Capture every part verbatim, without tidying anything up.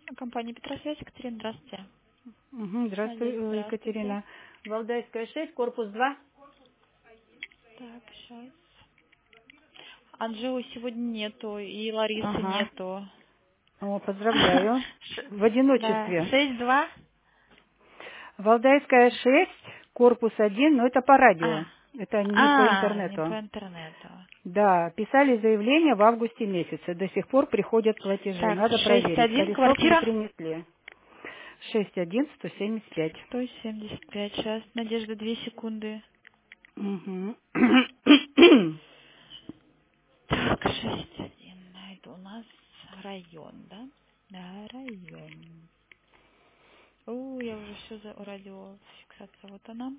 Компания Петросвязь, Екатерина, здравствуйте. Угу, здравствуй, Олег, э, здравствуйте. Екатерина. Валдайская шесть, корпус два. Так, сейчас. Анжелы сегодня нету, и Ларисы Ага. нету. О, поздравляю. Ш- В Да, одиночестве. шесть два. Валдайская шесть, корпус один, но это по А, радио. Это не по а, не интернету. по интернету. Да, писали заявление в августе месяце. До сих пор приходят платежи. Так, Надо шесть проверить. один, Адресок не квартира. принесли. шесть один, сто семьдесят пять. сто семьдесят пять. Сейчас, Надежда, две секунды. Угу. Так, шесть один. Это у нас район, да? Да, район. О, я уже все за радиофиксация. Вот она.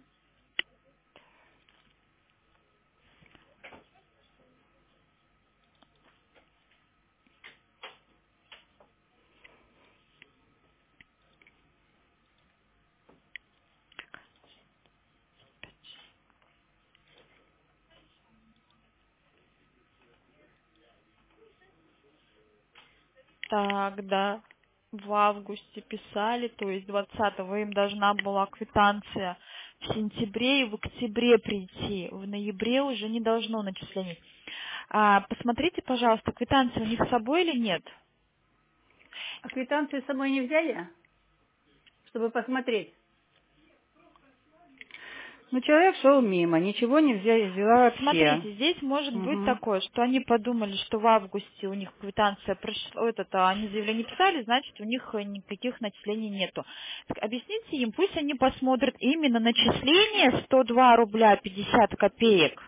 Так, да, в августе писали, то есть двадцатого им должна была квитанция в сентябре и в октябре прийти. В ноябре уже не должно начислений. А, посмотрите, пожалуйста, квитанция у них с собой или нет? А квитанцию с собой не взяли, чтобы посмотреть? Ну, человек шел мимо, ничего не взя- взяла вообще. Смотрите, здесь может быть Угу. такое, что они подумали, что в августе у них квитанция прошла, этот, а они заявление писали, значит, у них э, никаких начислений нету. Так объясните им, пусть они посмотрят именно начисление сто два рубля пятьдесят копеек,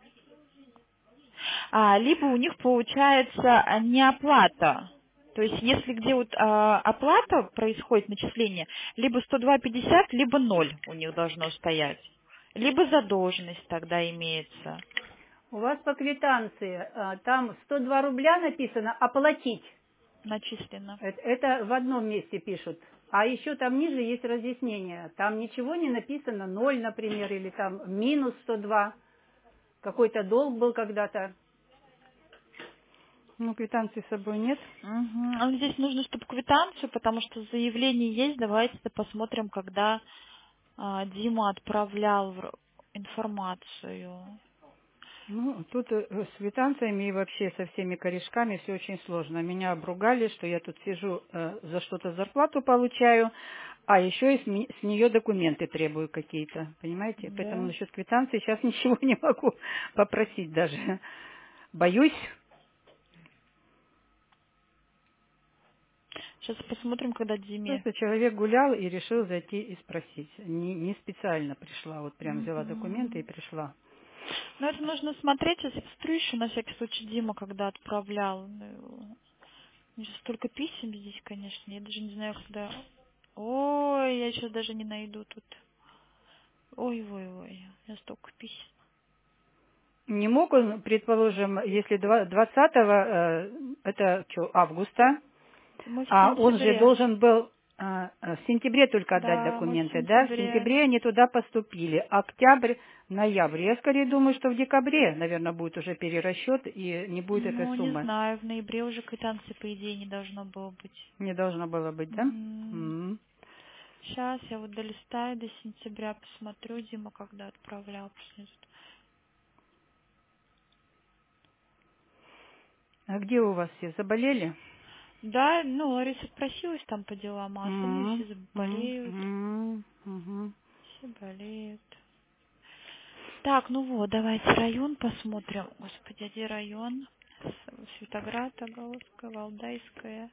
а, либо у них получается а, неоплата. То есть если где вот а, оплата происходит, начисление, либо сто два пятьдесят, либо ноль у них должно стоять. Либо задолженность тогда имеется. У вас по квитанции а, там сто два рубля написано «оплатить». Начислено. Это, это в одном месте пишут. А еще там ниже есть разъяснение. Там ничего не написано, ноль, например, или там минус сто два. Какой-то долг был когда-то. Ну, квитанции с собой нет. Мгм. А здесь нужно, чтобы квитанцию, потому что заявление есть. Давайте посмотрим, когда а, Дима отправлял в р- информацию. Ну, тут э, с квитанциями и вообще со всеми корешками все очень сложно. Меня обругали, что я тут сижу, э, за что-то зарплату получаю, а еще и с, ми- с нее документы требую какие-то, понимаете? Поэтому Да. насчет квитанции сейчас ничего не могу попросить даже. Боюсь. Сейчас посмотрим, когда Диме. Просто человек гулял и решил зайти и спросить. Не, не специально пришла, вот прям взяла документы и Мгм. пришла. Ну, это нужно смотреть. Сейчас я посмотрю еще на всякий случай Дима, когда отправлял. Ну, у меня столько писем здесь, конечно. Я даже не знаю, когда... Ой, я сейчас даже не найду тут. Ой-ой-ой, я столько писем. Не мог он, предположим, если два- двадцатого, э, это что, августа, Мы в а он же сентябре. должен был э, э, в сентябре только отдать Да, мы в документы, да? В сентябре. сентябре они туда поступили. Октябрь, ноябрь. Я скорее думаю, что в декабре, наверное, будет уже перерасчет и не будет этой Ну, не суммы. знаю, в ноябре уже квитанции, по идее, не должно было быть. Не должно было быть, да? М. Сейчас я вот долистаю до сентября, посмотрю, Дима, когда отправлял. Просто тут- А где у вас все? Заболели? Да, ну, Лариса просилась там по делам, а остальные М, все м, заболеют. м, мгм. Все болеют. Так, ну вот, давайте район посмотрим. Господи, а где район? С- Светоград, Оголовская, Валдайская,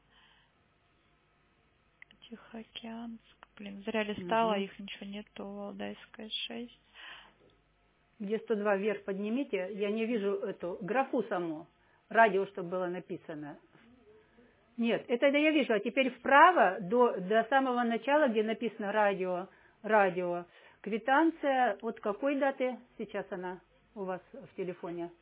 Тихоокеанск. Блин, зря листала, Мгм. их ничего нету. Валдайская шесть. Где сто два вверх поднимите, я не вижу эту графу саму, радио, чтобы было написано. Нет, это я вижу, а теперь вправо до, до самого начала, где написано радио, радио. Квитанция от какой даты сейчас она у вас в телефоне?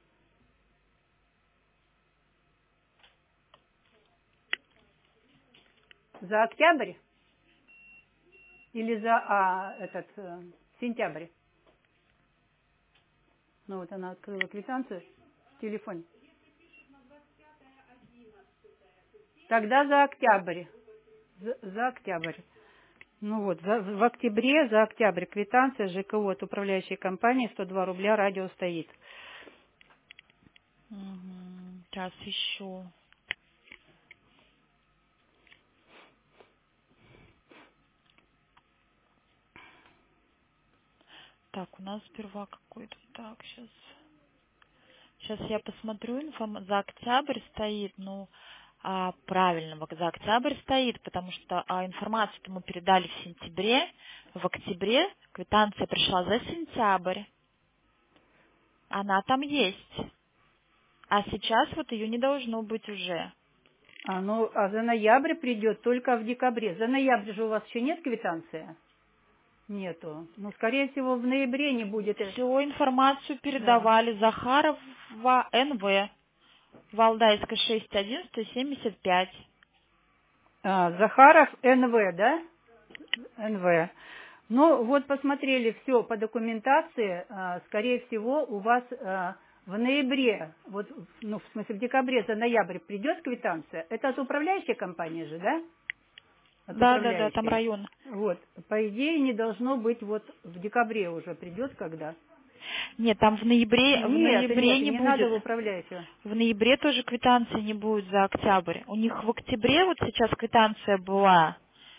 За октябрь или за а, этот э, сентябрь? Ну вот она открыла квитанцию в телефоне. Тогда за октябрь. За, за октябрь. Ну вот, за, в октябре, за октябрь квитанция ЖКУ от управляющей компании сто два рубля радио стоит. Угу. Сейчас ищу. Так, у нас сперва какой-то... Так, сейчас... Сейчас я посмотрю, информ... за октябрь стоит, ну, а, правильно, вот за октябрь стоит, потому что а, информацию мы передали в сентябре, в октябре квитанция пришла за сентябрь, она там есть, а сейчас вот ее не должно быть уже. А, ну, а за ноябрь придет только в декабре. За ноябрь же у вас еще нет квитанции? Нету. Ну, скорее всего, в ноябре не будет. Всю информацию Да. передавали Захарова эн вэ, Валдайская шесть один сто семьдесят пять. А, Захаров эн вэ, да? эн вэ. Ну, вот посмотрели все по документации. А, скорее всего, у вас а, в ноябре, вот, ну, в смысле, в декабре за ноябрь придет квитанция. Это от управляющей компании же, да? От Да, да, да, там управляющей. район. Вот. По идее, не должно быть вот в декабре уже придет, когда? Нет, там в ноябре, в Нет, ноябре нет, не не надо будет. в управляющую. В ноябре тоже квитанции не будет за октябрь. У них в октябре вот сейчас квитанция была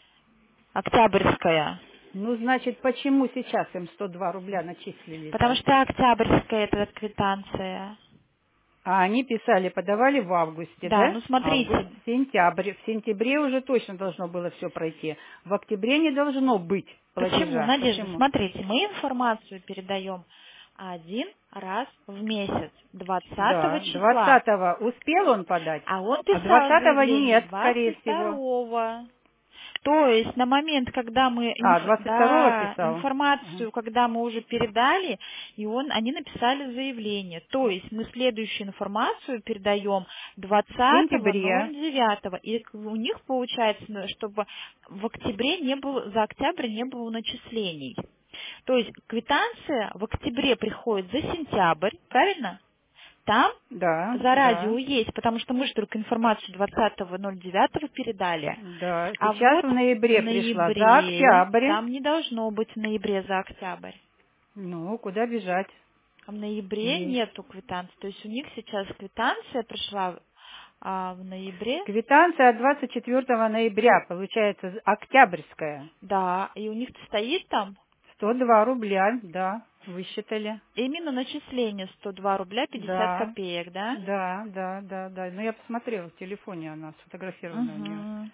октябрьская. Ну, значит, почему сейчас им сто два рубля начислили-то? Потому что октябрьская это квитанция. А они писали, подавали в августе, Да, да? ну Август, смотрите. сентябрь. В сентябре уже точно должно было все пройти. В октябре не должно быть Почему, платежа. Надежда? Почему? Смотрите, мы информацию передаем один раз в месяц, двадцатого Да, числа. двадцатого успел он подать, А он а писал двадцатого заявление нет, скорее двадцать всего. второго. То есть на момент, когда мы А, инф- двадцать второго да, писал? Ага. информацию, когда мы уже передали, и он, они написали заявление. То есть мы следующую информацию передаем В двадцатого сентябре. ноль девятого. И у них получается, ну, чтобы в октябре не было, за октябрь не было начислений. То есть квитанция в октябре приходит за сентябрь, правильно? Там Да, за радио да, есть, потому что мы же только информацию двадцатого ноль девятого передали. да. А Сейчас вот в в ноябре пришла за ноябре, октябрь. там не должно быть в ноябре за октябрь. Ну, куда бежать? А в ноябре Есть. нету квитанции. То есть у них сейчас квитанция пришла а в ноябре, Квитанция от двадцать четвёртого ноября, получается, октябрьская. да, и у них стоит там сто два рубля, да, высчитали. именно начисление сто два рубля пятьдесят Да, копеек, да? да, да, да, да. Ну, я посмотрела в телефоне, она сфотографирована у нее. Угу.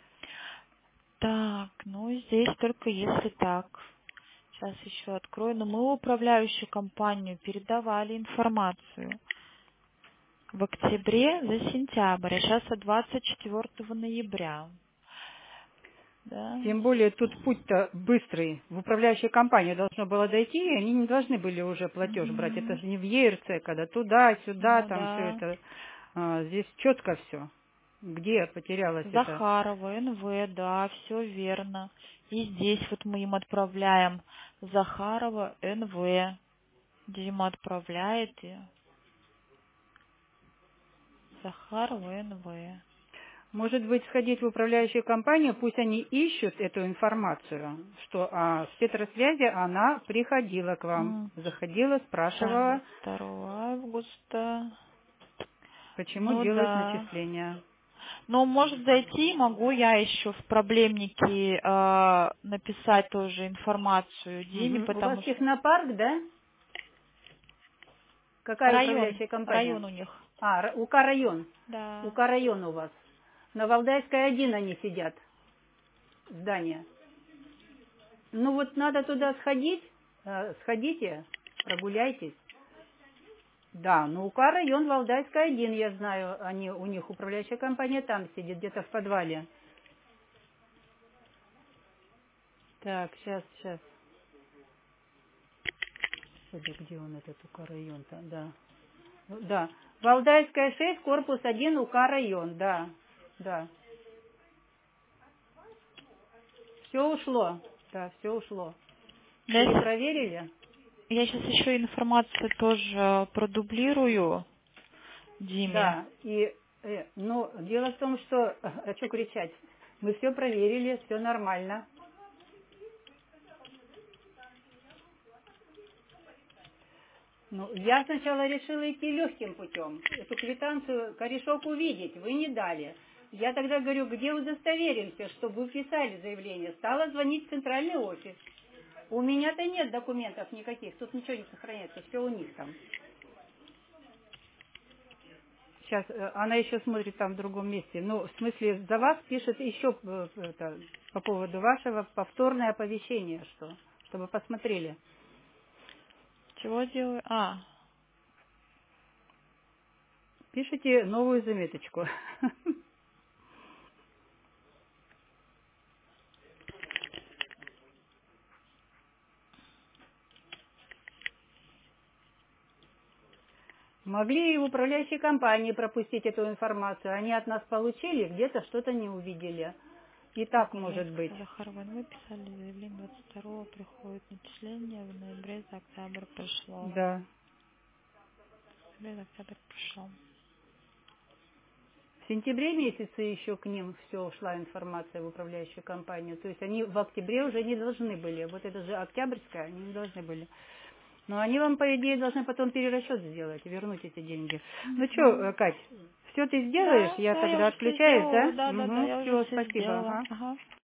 Так, ну здесь только если так. Сейчас еще открою. Но мы в управляющую компанию передавали информацию в октябре за сентябрь, а сейчас от двадцать четвёртого ноября. Да. Тем более тут путь-то быстрый. В управляющую компанию должно было дойти, и они не должны были уже платеж брать. Это Мгм. же не в Е Р Ц, когда туда-сюда, Ну там все да. это. А, здесь четко все. Где потерялась это? Захарова, эн вэ, да, все верно. И здесь вот мы им отправляем Захарова, эн вэ. Дима отправляет и Захарова, эн вэ. Может быть, сходить в управляющую компанию, пусть они ищут эту информацию, что о спецсвязи она приходила к вам, М, заходила, Так, спрашивала, второго августа. почему Ну делают да. начисления. Но может зайти, могу я еще в проблемнике э, написать тоже информацию Диме, Мгм. У вас потому что технопарк, да? Какая район, управляющая компания? район у них. А, Р- УК район. Да. УК район у вас. На Валдайской один они сидят, здание. Ну вот надо туда сходить, э, сходите, прогуляйтесь. Да, ну УК район Валдайская один, я знаю, они, у них управляющая компания там сидит, где-то в подвале. Так, сейчас, сейчас. Господи, где он этот УК район-то, да. Ну, да, Валдайская шесть, корпус один, УК район, да, да. Все ушло, да, все ушло. Я, с- Перепроверили? я сейчас еще информацию тоже продублирую Диме. Да, и, э, ну, дело в том, что, а что кричать? Мы все проверили, все нормально. Ну, я сначала решила идти легким путем. Эту квитанцию, корешок увидеть, вы не дали. Я тогда говорю, где удостоверимся, чтобы вы писали заявление. Стала звонить в центральный офис. У меня-то нет документов никаких, тут ничего не сохраняется, все у них там. Сейчас э, она еще смотрит там в другом месте. Ну, в смысле, за вас пишет еще э, это, по поводу вашего повторное оповещение, что, чтобы посмотрели. Чего делаю? А, Пишите новую заметочку. Могли и в управляющей компании пропустить эту информацию. Они от нас получили, где-то что-то не увидели. И так может быть. Захарова, вы писали заявление двадцать второго, приходит начисление, в ноябре за октябрь пришло. Да. В ноябре за октябрь пришло. В сентябре месяце еще к ним все ушла информация в управляющую компанию. То есть они в октябре уже не должны были. Вот это же октябрьская, они не должны были. Но они вам, по идее, должны потом перерасчет сделать, вернуть эти деньги. Ну что, Кать, все ты сделаешь? Да, Я да, я тогда уже все отключаюсь, сделала. да? Да, да, да, Угу, я все, уже все спасибо. сделала. Ага. Ага.